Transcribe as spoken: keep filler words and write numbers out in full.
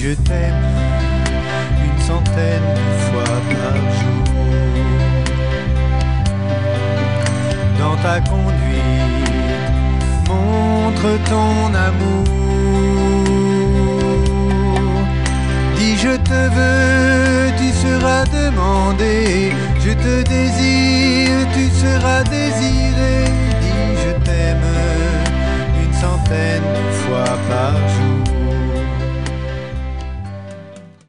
je t'aime une centaine de fois par jour. Dans ta conduite, montre ton amour. Dis je te veux, tu seras demandé. Je te désire, tu seras désiré. Dis je t'aime une centaine de fois par jour.